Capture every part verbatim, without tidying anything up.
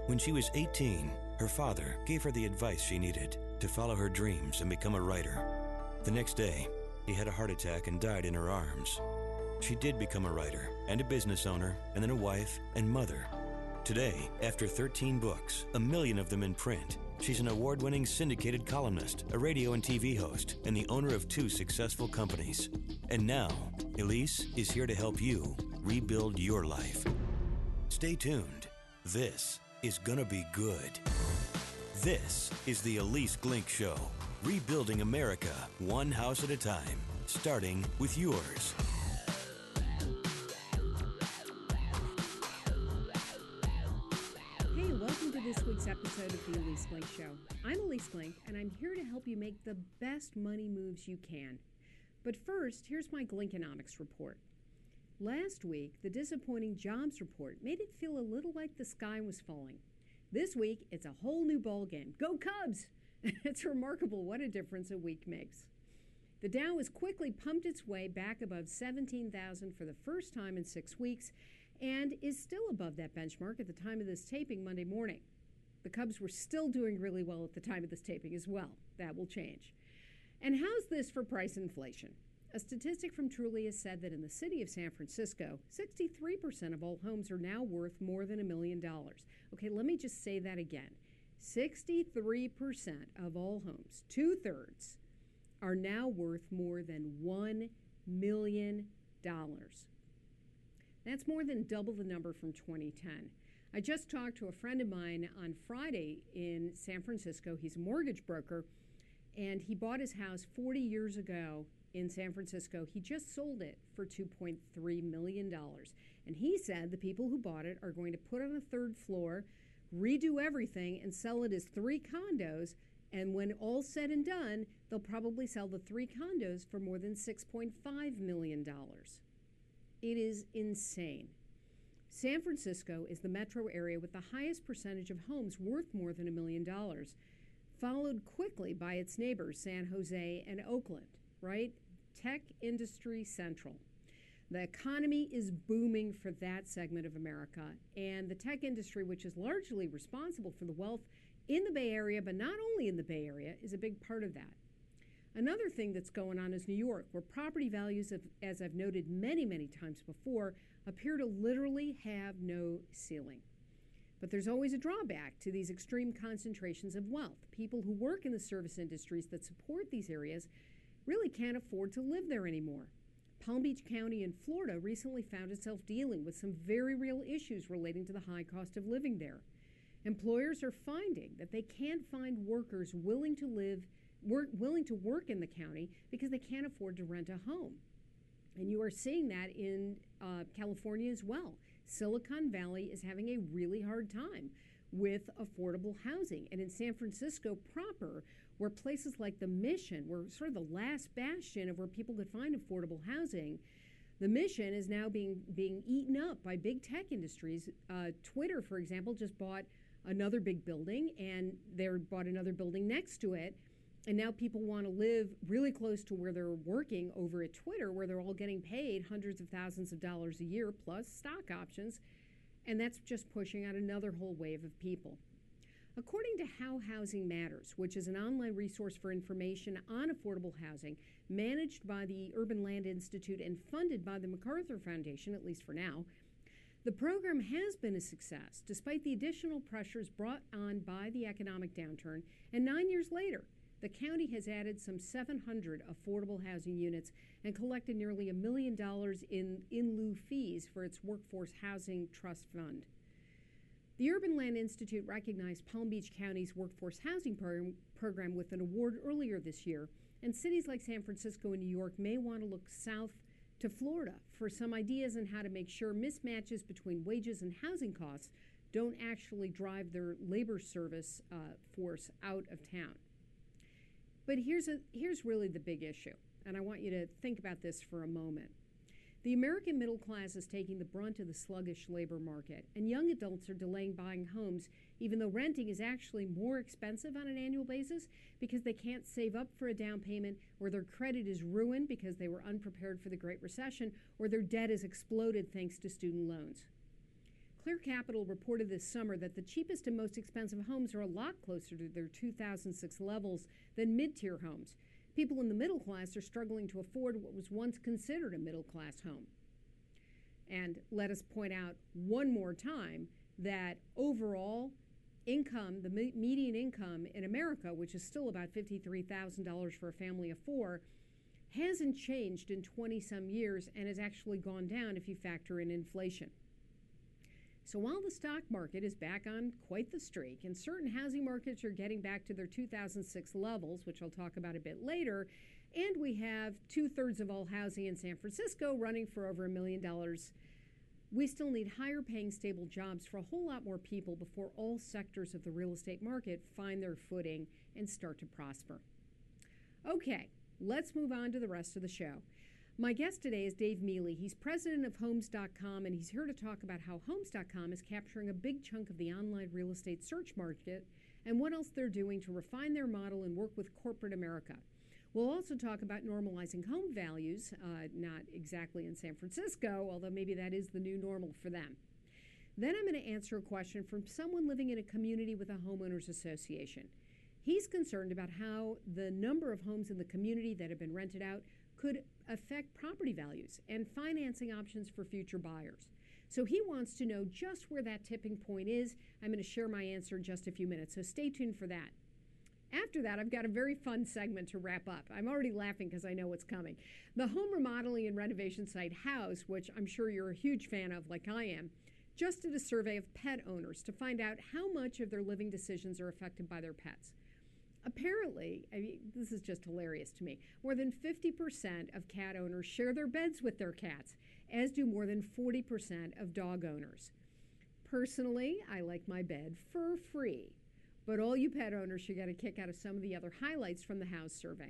When she was eighteen, her father gave her the advice she needed to follow her dreams and become a writer. The next day, he had a heart attack and died in her arms. She did become a writer and a business owner and then a wife and mother. Today, after thirteen books, a million of them in print, she's an award-winning syndicated columnist, a radio and T V host, and the owner of two successful companies. And now, Elise is here to help you rebuild your life. Stay tuned. This is gonna be good. This is the Elise Glink Show, rebuilding America one house at a time, starting with yours. Hey, welcome to this week's episode of the Elise Glink Show. I'm Elise Glink, and I'm here to help you make the best money moves you can. But first, here's my Glinkonomics report. Last week, the disappointing jobs report made it feel a little like the sky was falling. This week, it's a whole new ballgame. Go Cubs! It's remarkable what a difference a week makes. The Dow has quickly pumped its way back above seventeen thousand for the first time in six weeks and is still above that benchmark at the time of this taping Monday morning. The Cubs were still doing really well at the time of this taping as well. That will change. And how's this for price inflation? A statistic from Trulia said that in the city of San Francisco, sixty-three percent of all homes are now worth more than a million dollars. Okay, let me just say that again. sixty-three percent of all homes, two-thirds, are now worth more than one million dollars. That's more than double the number from twenty ten. I just talked to a friend of mine on Friday in San Francisco. He's a mortgage broker, and he bought his house forty years ago in San Francisco. He just sold it for two point three million dollars. And he said the people who bought it are going to put on a third floor, redo everything, and sell it as three condos. And when all's said and done, they'll probably sell the three condos for more than six point five million dollars. It is insane. San Francisco is the metro area with the highest percentage of homes worth more than a million dollars, followed quickly by its neighbors, San Jose and Oakland, right? Tech industry central. The economy is booming for that segment of America, and the tech industry, which is largely responsible for the wealth in the Bay Area, but not only in the Bay Area, is a big part of that. Another thing that's going on is New York, where property values, have, as I've noted many, many times before, appear to literally have no ceiling. But there's always a drawback to these extreme concentrations of wealth. People who work in the service industries that support these areas really can't afford to live there anymore. Palm Beach County in Florida recently found itself dealing with some very real issues relating to the high cost of living there. Employers are finding that they can't find workers willing to live, work, willing to work in the county because they can't afford to rent a home. And you are seeing that in uh, California as well. Silicon Valley is having a really hard time with affordable housing. And in San Francisco proper, where places like the Mission were sort of the last bastion of where people could find affordable housing, the Mission is now being being eaten up by big tech industries. Uh, Twitter, for example, just bought another big building, and they bought another building next to it. And now people want to live really close to where they're working over at Twitter, where they're all getting paid hundreds of thousands of dollars a year plus stock options. And that's just pushing out another whole wave of people. According to How Housing Matters, which is an online resource for information on affordable housing managed by the Urban Land Institute and funded by the MacArthur Foundation, at least for now, the program has been a success despite the additional pressures brought on by the economic downturn. And nine years later, the county has added some seven hundred affordable housing units and collected nearly a million dollars in in lieu fees for its Workforce Housing Trust Fund. The Urban Land Institute recognized Palm Beach County's Workforce Housing program, program with an award earlier this year, and cities like San Francisco and New York may want to look south to Florida for some ideas on how to make sure mismatches between wages and housing costs don't actually drive their labor service uh, force out of town. But here's a here's really the big issue, and I want you to think about this for a moment. The American middle class is taking the brunt of the sluggish labor market, and young adults are delaying buying homes, even though renting is actually more expensive on an annual basis because they can't save up for a down payment, or their credit is ruined because they were unprepared for the Great Recession, or their debt has exploded thanks to student loans. Clear Capital reported this summer that the cheapest and most expensive homes are a lot closer to their two thousand six levels than mid-tier homes. People in the middle class are struggling to afford what was once considered a middle-class home. And let us point out one more time that overall income, the me- median income in America, which is still about fifty-three thousand dollars for a family of four, hasn't changed in twenty-some years and has actually gone down if you factor in inflation. So while the stock market is back on quite the streak and certain housing markets are getting back to their two thousand six levels, which I'll talk about a bit later, and we have two-thirds of all housing in San Francisco running for over a million dollars, we still need higher paying stable jobs for a whole lot more people before all sectors of the real estate market find their footing and start to prosper. Okay, let's move on to the rest of the show. My guest today is Dave Mealy. He's president of Homes dot com, and he's here to talk about how Homes dot com is capturing a big chunk of the online real estate search market and what else they're doing to refine their model and work with corporate America. We'll also talk about normalizing home values, uh, not exactly in San Francisco, although maybe that is the new normal for them. Then I'm going to answer a question from someone living in a community with a homeowners association. He's concerned about how the number of homes in the community that have been rented out could affect property values and financing options for future buyers. So he wants to know just where that tipping point is. I'm going to share my answer in just a few minutes, so stay tuned for that. After that, I've got a very fun segment to wrap up. I'm already laughing because I know what's coming. The home remodeling and renovation site Houzz, which I'm sure you're a huge fan of like I am, just did a survey of pet owners to find out how much of their living decisions are affected by their pets. Apparently, I mean, this is just hilarious to me, more than fifty percent of cat owners share their beds with their cats, as do more than forty percent of dog owners. Personally, I like my bed fur-free, but all you pet owners should get a kick out of some of the other highlights from the Houzz survey.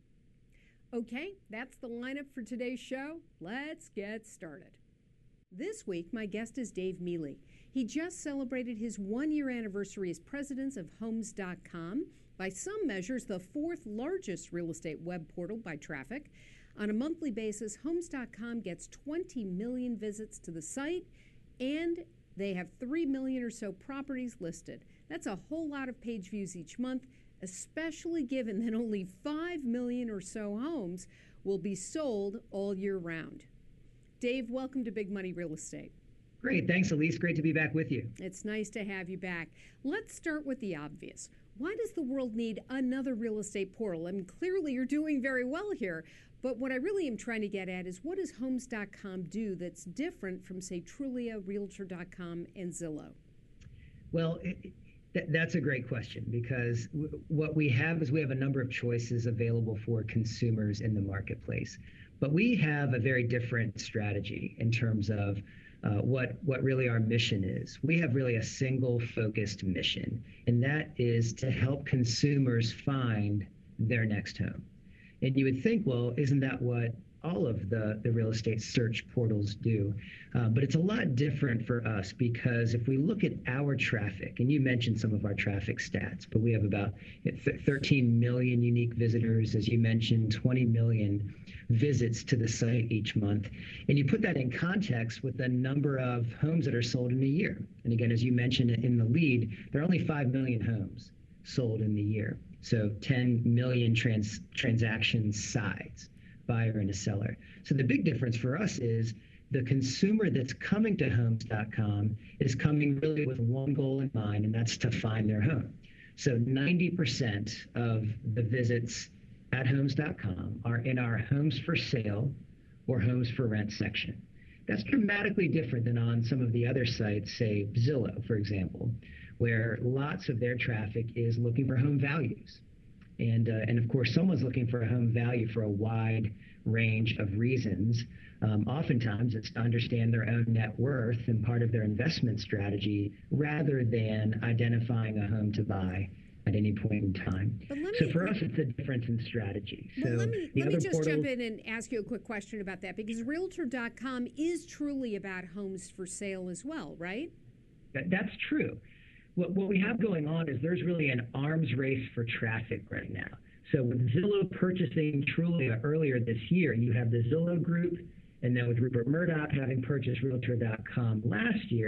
Okay, that's the lineup for today's show. Let's get started. This week, my guest is Dave Mealy. He just celebrated his one-year anniversary as president of Homes dot com, by some measures the fourth largest real estate web portal by traffic. On a monthly basis, Homes dot com gets twenty million visits to the site, and they have three million or so properties listed. That's a whole lot of page views each month, especially given that only five million or so homes will be sold all year round. Dave, welcome to Big Money Real Estate. Great. Thanks, Elise. Great to be back with you. It's nice to have you back. Let's start with the obvious. Why does the world need another real estate portal? I mean, clearly you're doing very well here, but what I really am trying to get at is what does Homes dot com do that's different from, say, Trulia, Realtor dot com, and Zillow? Well, it, th- that's a great question because w- what we have is we have a number of choices available for consumers in the marketplace, but we have a very different strategy in terms of Uh, what what really our mission is. We have really a single focused mission, and that is to help consumers find their next home. And you would think, well, isn't that what all of the, the real estate search portals do? Uh, but it's a lot different for us because if we look at our traffic, and you mentioned some of our traffic stats, but we have about thirteen million unique visitors, as you mentioned, twenty million visits to the site each month. And you put that in context with the number of homes that are sold in a year. And again, as you mentioned in the lead, there are only five million homes sold in the year. So ten million trans transaction sides, buyer and a seller. So the big difference for us is the consumer that's coming to Homes dot com is coming really with one goal in mind, and that's to find their home. So ninety percent of the visits at Homes dot com are in our homes for sale or homes for rent section. That's dramatically different than on some of the other sites, say Zillow, for example, where lots of their traffic is looking for home values. And, uh, and of course, someone's looking for a home value for a wide range of reasons. Um, oftentimes, it's to understand their own net worth and part of their investment strategy rather than identifying a home to buy at any point in time. So me, for us, it's a difference in strategy. Well, so let me, the let other me just portals, jump in and ask you a quick question about that, because Realtor dot com is truly about homes for sale as well, right? That, that's true. What, what we have going on is there's really an arms race for traffic right now. So with Zillow purchasing Trulia earlier this year, you have the Zillow group, and then with Rupert Murdoch having purchased Realtor dot com last year,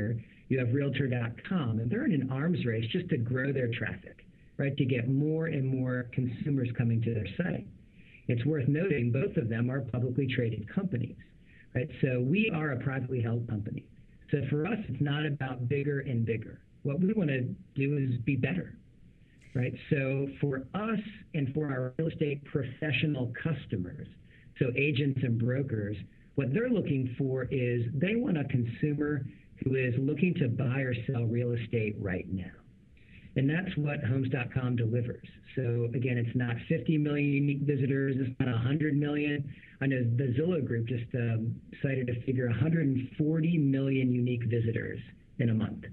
You have Realtor dot com, and they're in an arms race just to grow their traffic, right, to get more and more consumers coming to their site. It's worth noting both of them are publicly traded companies, right? So we are a privately held company. So for us, it's not about bigger and bigger. What we want to do is be better, right? So for us and for our real estate professional customers, so agents and brokers, what they're looking for is they want a consumer who is looking to buy or sell real estate right now. And that's what Homes dot com delivers. So again, it's not fifty million unique visitors. It's not one hundred million. I know the Zillow Group just um, cited a figure, one hundred forty million unique visitors in a month.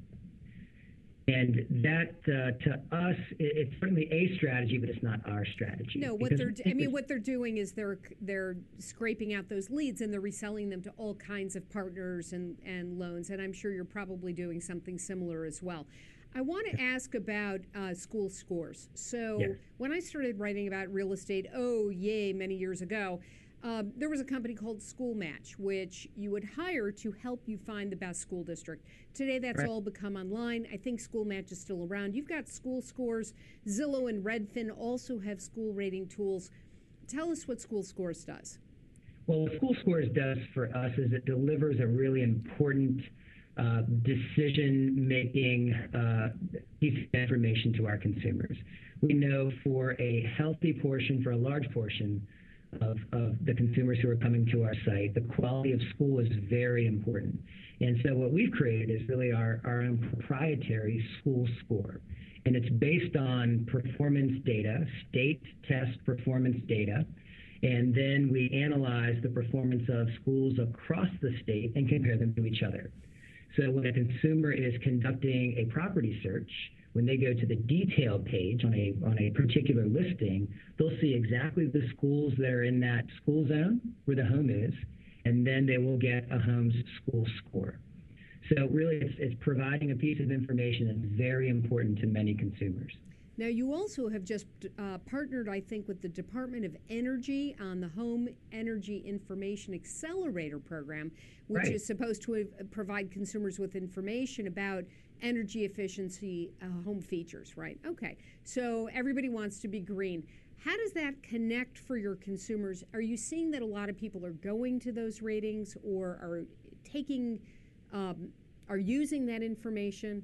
And that, uh, to us, it, it's certainly a strategy, but it's not our strategy. No, what they're, I mean, what they're doing is they're they're scraping out those leads and they're reselling them to all kinds of partners and, and loans. And I'm sure you're probably doing something similar as well. I want to ask about uh, school scores. So yes. When I started writing about real estate, oh, yay, many years ago, um, there was a company called School Match, which you would hire to help you find the best school district. Today, that's right. all become online. I think School Match is still around. You've got School Scores. Zillow and Redfin also have school rating tools. Tell us what School Scores does. Well, what School Scores does for us is it delivers a really important Uh, decision-making uh, piece of information to our consumers. We know for a healthy portion, for a large portion of, of the consumers who are coming to our site, the quality of school is very important. And so what we've created is really our, our own proprietary school score. And it's based on performance data, state test performance data, and then we analyze the performance of schools across the state and compare them to each other. So when a consumer is conducting a property search, when they go to the detail page on a on a particular listing, they'll see exactly the schools that are in that school zone where the home is, and then they will get a home's school score. So really, it's, it's providing a piece of information that's very important to many consumers. Now, you also have just uh, partnered, I think, with the Department of Energy on the Home Energy Information Accelerator Program, which right. is supposed to uh, provide consumers with information about energy efficiency uh, home features, right? Okay, so everybody wants to be green. How does that connect for your consumers? Are you seeing that a lot of people are going to those ratings or are taking, um, are using that information?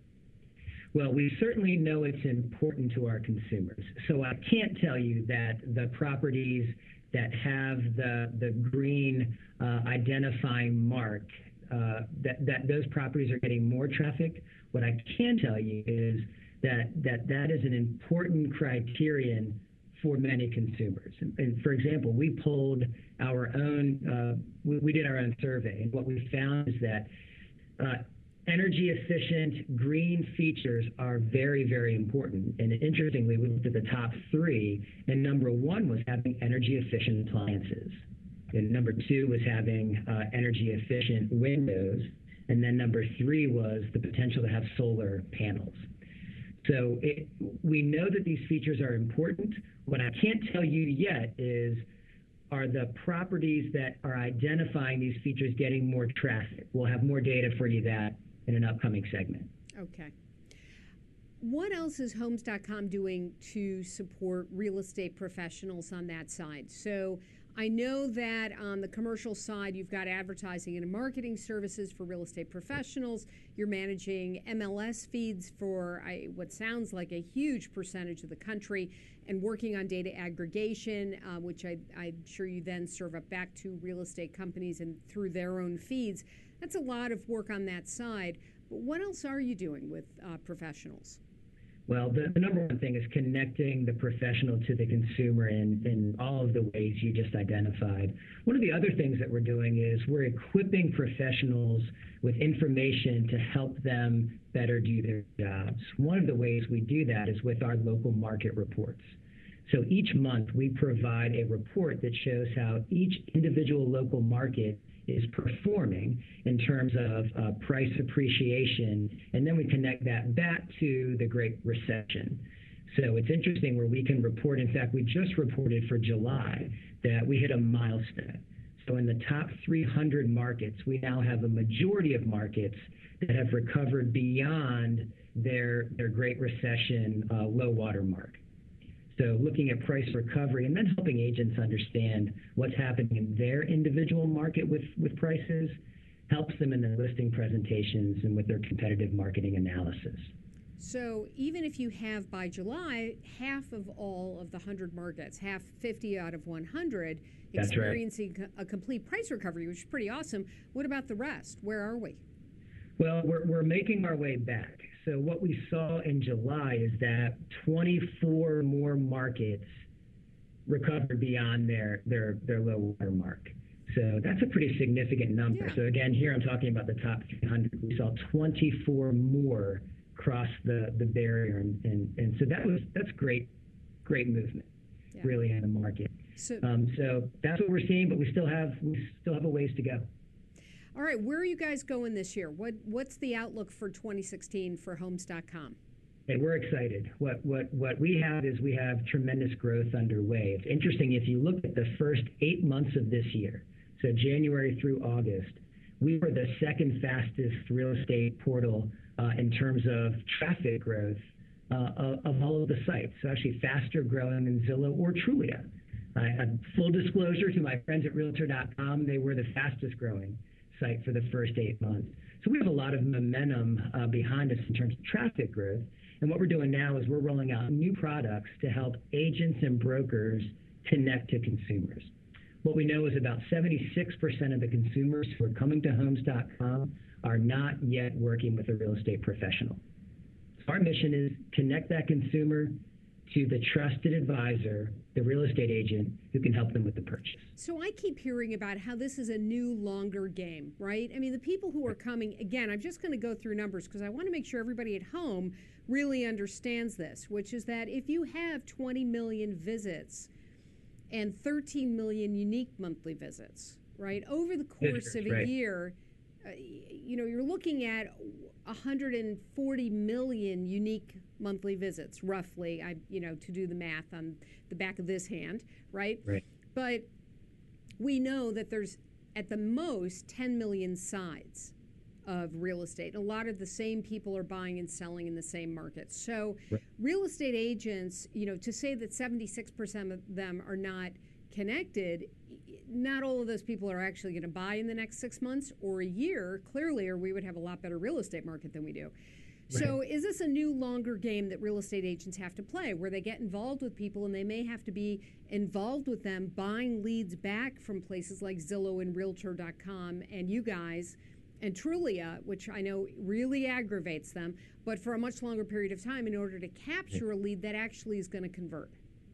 Well, we certainly know it's important to our consumers. So I can't tell you that the properties that have the the green uh, identifying mark, uh, that, that those properties are getting more traffic. What I can tell you is that that, that is an important criterion for many consumers. And, and for example, we pulled our own, uh, we, we did our own survey, and what we found is that uh, energy efficient green features are very, very important. And interestingly, we looked at the top three, and number one was having energy efficient appliances. And number two was having uh, energy efficient windows. And then number three was the potential to have solar panels. So it, we know that these features are important. What I can't tell you yet is, are the properties that are identifying these features getting more traffic? We'll have more data for you that in an upcoming segment. Okay. What else is Homes dot com doing to support real estate professionals on that side? So I know that on the commercial side, you've got advertising and marketing services for real estate professionals. You're managing M L S feeds for I, what sounds like a huge percentage of the country, and working on data aggregation, uh, which I, I'm sure you then serve up back to real estate companies and through their own feeds. That's a lot of work on that side. But what else are you doing with uh, professionals? Well, the, the number one thing is connecting the professional to the consumer in, in all of the ways you just identified. One of the other things that we're doing is we're equipping professionals with information to help them better do their jobs. One of the ways we do that is with our local market reports. So each month we provide a report that shows how each individual local market is performing in terms of uh, price appreciation, and then we connect that back to the Great Recession. So it's interesting where we can report, in fact, we just reported for July that we hit a milestone. So in the top three hundred markets, we now have a majority of markets that have recovered beyond their, their Great Recession uh, low water mark. So looking at price recovery and then helping agents understand what's happening in their individual market with, with prices helps them in their listing presentations and with their competitive marketing analysis. So even if you have by July, half of all of the one hundred markets, half fifty out of one hundred, That's experiencing right. a complete price recovery, which is pretty awesome. What about the rest? Where are we? Well, we're, we're making our way back. So what we saw in July is that twenty-four more markets recovered beyond their, their, their low water mark. So that's a pretty significant number. Yeah. So again, here I'm talking about the top three hundred. We saw twenty-four more cross the, the barrier. And, and, and so that was that's great, great movement, yeah. really, in the market. So, um, so that's what we're seeing, but we still have we still have a ways to go. All right, where are you guys going this year? What What's the outlook for twenty sixteen for homes dot com? Hey, we're excited. What what what we have is we have tremendous growth underway. It's interesting, if you look at the first eight months of this year, so January through August, we were the second fastest real estate portal uh, in terms of traffic growth uh, of, of all of the sites. So actually faster growing than Zillow or Trulia. Uh, full disclosure to my friends at realtor dot com, they were the fastest growing site for the first eight months. So we have a lot of momentum uh, behind us in terms of traffic growth. And what we're doing now is we're rolling out new products to help agents and brokers connect to consumers. What we know is about seventy-six percent of the consumers who are coming to homes dot com are not yet working with a real estate professional. So our mission is connect that consumer to the trusted advisor, the real estate agent who can help them with the purchase. So I keep hearing about how this is a new, longer game, right? I mean, the people who are coming, again, I'm just going to go through numbers because I want to make sure everybody at home really understands this, which is that if you have twenty million visits and thirteen million unique monthly visits, right, over the course of a right. year, uh, you know, you're looking at one hundred forty million unique monthly visits, roughly, I, you know, to do the math on the back of this hand, right? Right. But we know that there's, at the most, ten million sides of real estate. A lot of the same people are buying and selling in the same market. So right. real estate agents, you know, to say that seventy-six percent of them are not connected, not all of those people are actually going to buy in the next six months or a year, clearly, or we would have a lot better real estate market than we do. So right. is this a new, longer game that real estate agents have to play, where they get involved with people and they may have to be involved with them, buying leads back from places like Zillow and realtor dot com and you guys and Trulia, which I know really aggravates them, but for a much longer period of time in order to capture a lead that actually is going to convert?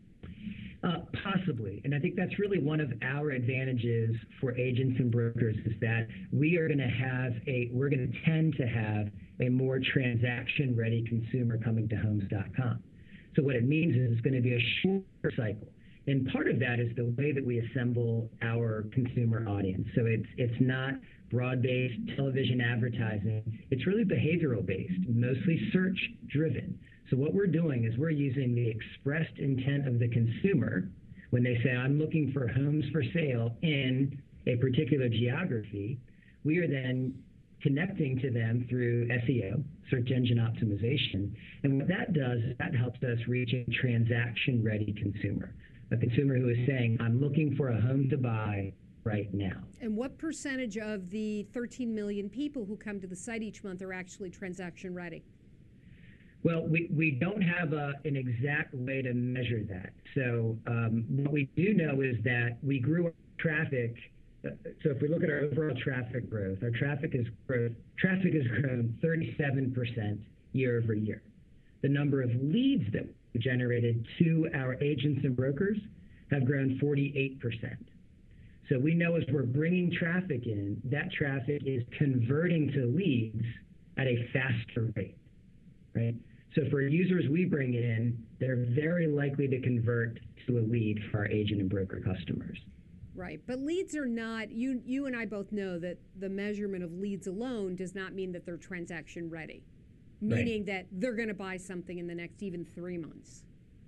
Uh, possibly. And I think that's really one of our advantages for agents and brokers is that we are going to have a, we're going to tend to have a more transaction-ready consumer coming to homes dot com. So what it means is it's going to be a shorter cycle. And part of that is the way that we assemble our consumer audience. So it's it's not broad-based television advertising. It's really behavioral-based, mostly search-driven. So what we're doing is we're using the expressed intent of the consumer when they say, I'm looking for homes for sale in a particular geography. We are then connecting to them through S E O, search engine optimization. And what that does is that helps us reach a transaction-ready consumer, a consumer who is saying, I'm looking for a home to buy right now. And what percentage of the thirteen million people who come to the site each month are actually transaction-ready? Well, we, we don't have a, an exact way to measure that. So um, what we do know is that we grew our traffic. Uh, so if we look at our overall traffic growth, our traffic has growth, traffic has grown thirty-seven percent year over year. The number of leads that we generated to our agents and brokers have grown forty-eight percent. So we know as we're bringing traffic in, that traffic is converting to leads at a faster rate, right? So for users we bring in, they're very likely to convert to a lead for our agent and broker customers. Right, but leads are not, you you and I both know that the measurement of leads alone does not mean that they're transaction ready, meaning right. that they're going to buy something in the next even three months.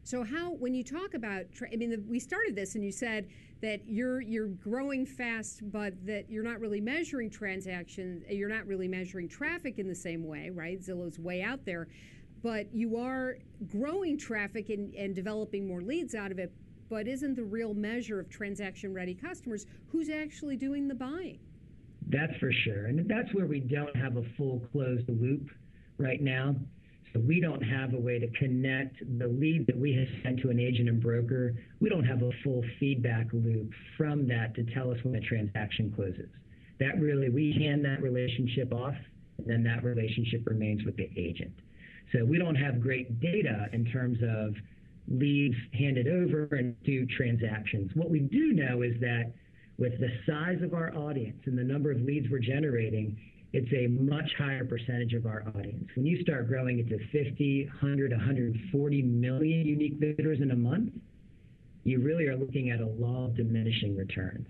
So how, when you talk about, tra- I mean, the, we started this and you said that you're you're growing fast, but that you're not really measuring transactions, you're not really measuring traffic in the same way, right? Zillow's way out there, but you are growing traffic and, and developing more leads out of it, but isn't the real measure of transaction-ready customers who's actually doing the buying? That's for sure, and that's where we don't have a full closed loop right now. So we don't have a way to connect the lead that we have sent to an agent and broker. We don't have a full feedback loop from that to tell us when a transaction closes. That really, we hand that relationship off, and then that relationship remains with the agent. So we don't have great data in terms of leads handed over and do transactions. What we do know is that with the size of our audience and the number of leads we're generating, it's a much higher percentage of our audience. When you start growing it to fifty, one hundred, one hundred forty million unique visitors in a month, you really are looking at a law of diminishing returns.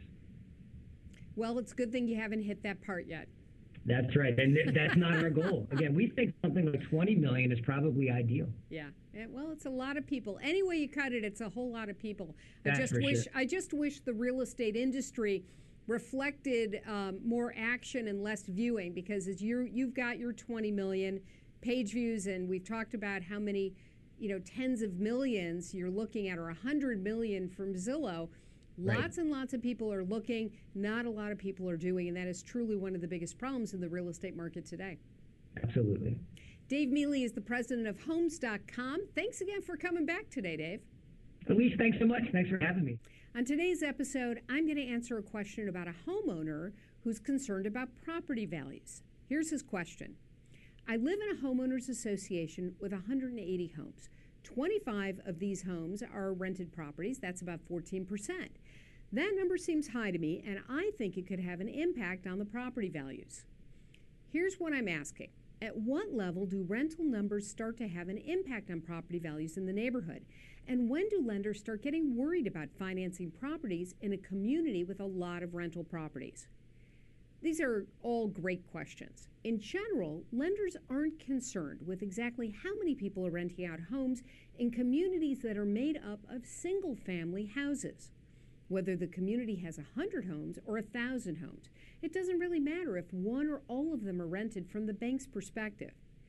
Well, it's a good thing you haven't hit that part yet. That's right, and that's not our goal. Again, we think something like twenty million is probably ideal. Yeah, yeah, well, it's a lot of people. Any way you cut it, it's a whole lot of people. That's I just for wish, sure. I just wish the real estate industry reflected um, more action and less viewing, because as you you've got your twenty million page views, and we've talked about how many, you know, tens of millions you're looking at, or one hundred million from Zillow. Right. Lots and lots of people are looking, not a lot of people are doing, and that is truly one of the biggest problems in the real estate market today. Absolutely. Dave Mealy is the president of Homes dot com. Thanks again for coming back today, Dave. Elise, thanks so much. Thanks for having me. On today's episode, I'm going to answer a question about a homeowner who's concerned about property values. Here's his question. I live in a homeowners association with one hundred eighty homes. twenty-five of these homes are rented properties. That's about fourteen percent. That number seems high to me, and I think it could have an impact on the property values. Here's what I'm asking. At what level do rental numbers start to have an impact on property values in the neighborhood? And when do lenders start getting worried about financing properties in a community with a lot of rental properties? These are all great questions. In general, lenders aren't concerned with exactly how many people are renting out homes in communities that are made up of single-family houses. Whether the community has one hundred homes or one thousand homes, it doesn't really matter if one or all of them are rented from the bank's perspective.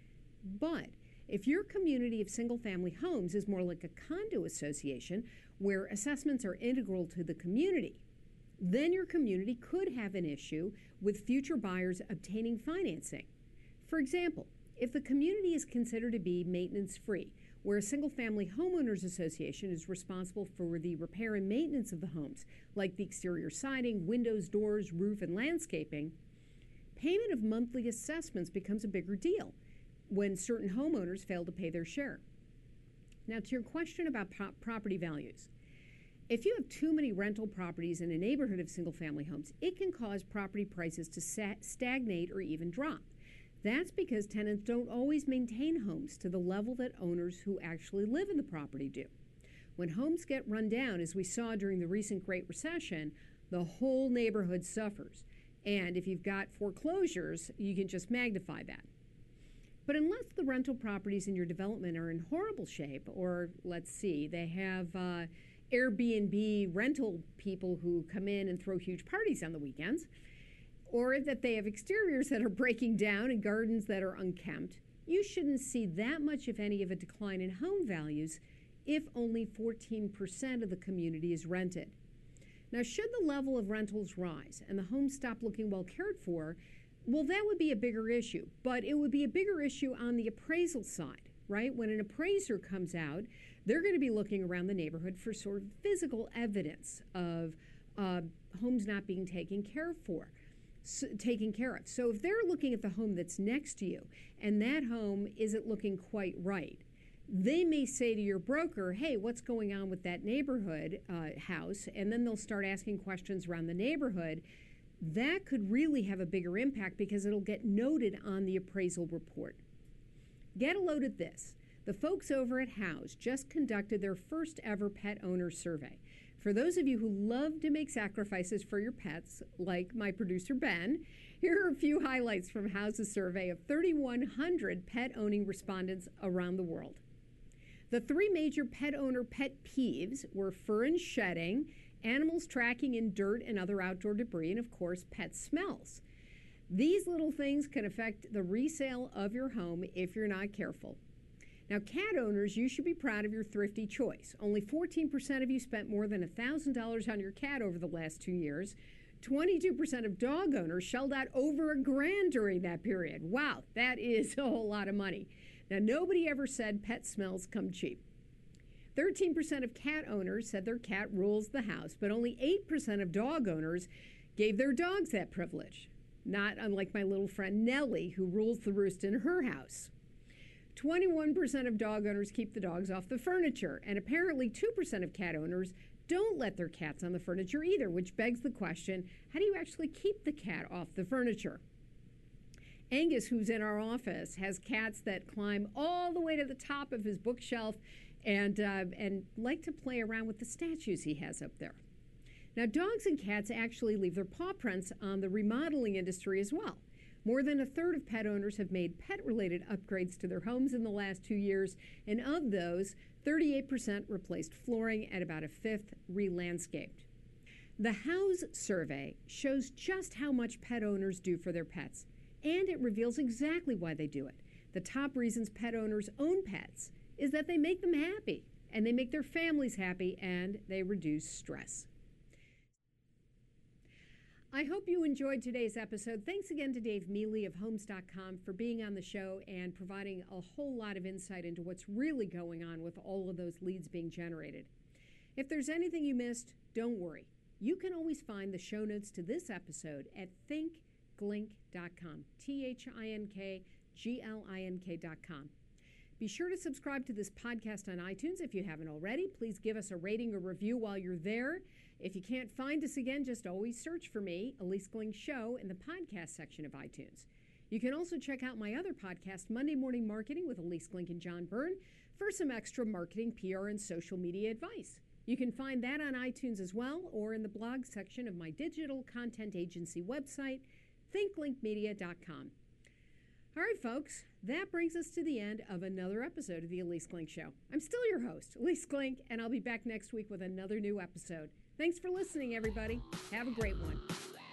But if your community of single-family homes is more like a condo association where assessments are integral to the community, then your community could have an issue with future buyers obtaining financing. For example, if the community is considered to be maintenance-free, where a single-family homeowners association is responsible for the repair and maintenance of the homes, like the exterior siding, windows, doors, roof, and landscaping, payment of monthly assessments becomes a bigger deal when certain homeowners fail to pay their share. Now, to your question about pro- property values, if you have too many rental properties in a neighborhood of single-family homes, it can cause property prices to sa- stagnate or even drop. That's because tenants don't always maintain homes to the level that owners who actually live in the property do. When homes get run down, as we saw during the recent Great Recession, the whole neighborhood suffers. And if you've got foreclosures, you can just magnify that. But unless the rental properties in your development are in horrible shape, or let's see, they have uh, Airbnb rental people who come in and throw huge parties on the weekends, or that they have exteriors that are breaking down and gardens that are unkempt, you shouldn't see that much, if any, of a decline in home values if only fourteen percent of the community is rented. Now, should the level of rentals rise and the homes stop looking well cared for, well, that would be a bigger issue, but it would be a bigger issue on the appraisal side, right? When an appraiser comes out, they're going to be looking around the neighborhood for sort of physical evidence of uh, homes not being taken care for. So, taken care of. So if they're looking at the home that's next to you and that home isn't looking quite right, they may say to your broker, hey, what's going on with that neighborhood uh, house? And then they'll start asking questions around the neighborhood. That could really have a bigger impact because it'll get noted on the appraisal report. Get a load at this. The folks over at House just conducted their first ever pet owner survey. For those of you who love to make sacrifices for your pets, like my producer Ben, here are a few highlights from House's survey of thirty-one hundred pet-owning respondents around the world. The three major pet owner pet peeves were fur and shedding, animals tracking in dirt and other outdoor debris, and of course, pet smells. These little things can affect the resale of your home if you're not careful. Now, cat owners, you should be proud of your thrifty choice. Only fourteen percent of you spent more than one thousand dollars on your cat over the last two years. twenty-two percent of dog owners shelled out over a grand during that period. Wow, that is a whole lot of money. Now, nobody ever said pet smells come cheap. thirteen percent of cat owners said their cat rules the house, but only eight percent of dog owners gave their dogs that privilege. Not unlike my little friend Nellie, who rules the roost in her house. twenty-one percent of dog owners keep the dogs off the furniture, and apparently two percent of cat owners don't let their cats on the furniture either, which begs the question, how do you actually keep the cat off the furniture? Angus, who's in our office, has cats that climb all the way to the top of his bookshelf and, uh, and like to play around with the statues he has up there. Now, dogs and cats actually leave their paw prints on the remodeling industry as well. More than a third of pet owners have made pet-related upgrades to their homes in the last two years, and of those, thirty-eight percent replaced flooring and about a fifth re-landscaped. The House survey shows just how much pet owners do for their pets, and it reveals exactly why they do it. The top reasons pet owners own pets is that they make them happy, and they make their families happy, and they reduce stress. I hope you enjoyed today's episode. Thanks again to Dave Mealy of Homes dot com for being on the show and providing a whole lot of insight into what's really going on with all of those leads being generated. If there's anything you missed, don't worry. You can always find the show notes to this episode at think glink dot com, T H I N K G L I N K dot com. Be sure to subscribe to this podcast on iTunes if you haven't already. Please give us a rating or review while you're there. If you can't find us again, just always search for me, Elise Glink Show, in the podcast section of iTunes. You can also check out my other podcast, Monday Morning Marketing with Elise Glink and John Byrne, for some extra marketing, P R, and social media advice. You can find that on iTunes as well, or in the blog section of my digital content agency website, think glink media dot com. All right, folks, that brings us to the end of another episode of the Elise Glink Show. I'm still your host, Elise Glink, and I'll be back next week with another new episode. Thanks for listening, everybody. Have a great one.